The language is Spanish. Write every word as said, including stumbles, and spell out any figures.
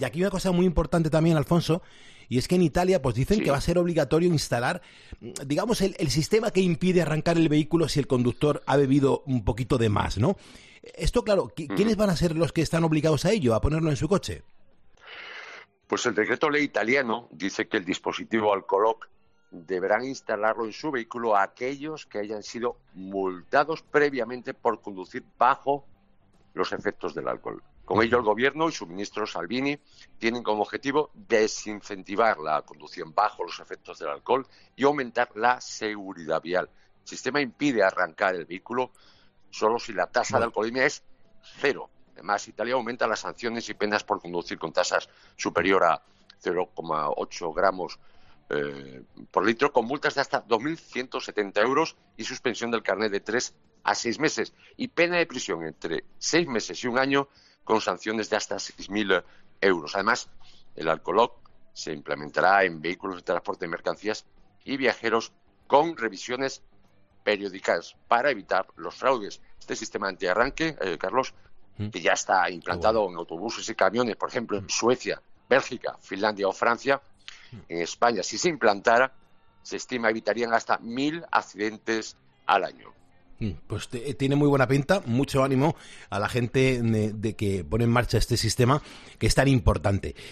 Y aquí una cosa muy importante también, Alfonso, y es que en Italia pues dicen Sí. que va a ser obligatorio instalar, digamos, el, el sistema que impide arrancar el vehículo si el conductor ha bebido un poquito de más, ¿no? Esto, claro, ¿quiénes van a ser los que están obligados a ello, a ponerlo en su coche? Pues el decreto ley italiano dice que el dispositivo Alcoloc deberán instalarlo en su vehículo a aquellos que hayan sido multados previamente por conducir bajo los efectos del alcohol. Con ello, el Gobierno y su ministro Salvini tienen como objetivo desincentivar la conducción bajo los efectos del alcohol y aumentar la seguridad vial. El sistema impide arrancar el vehículo solo si la tasa de alcoholemia es cero. Además, Italia aumenta las sanciones y penas por conducir con tasas superior a cero coma ocho gramos eh, por litro, con multas de hasta dos mil ciento setenta euros y suspensión del carnet de tres a seis meses y pena de prisión entre seis meses y un año con sanciones de hasta seis mil euros. Además, el Alcoloc se implementará en vehículos de transporte de mercancías y viajeros con revisiones periódicas para evitar los fraudes. Este sistema antiarranque, eh, Carlos, que ya está implantado bueno. en autobuses y camiones, por ejemplo, en Suecia, Bélgica, Finlandia o Francia, en España, si se implantara, se estima evitarían hasta mil accidentes al año. Pues te, tiene muy buena pinta, mucho ánimo a la gente de, de que pone en marcha este sistema que es tan importante.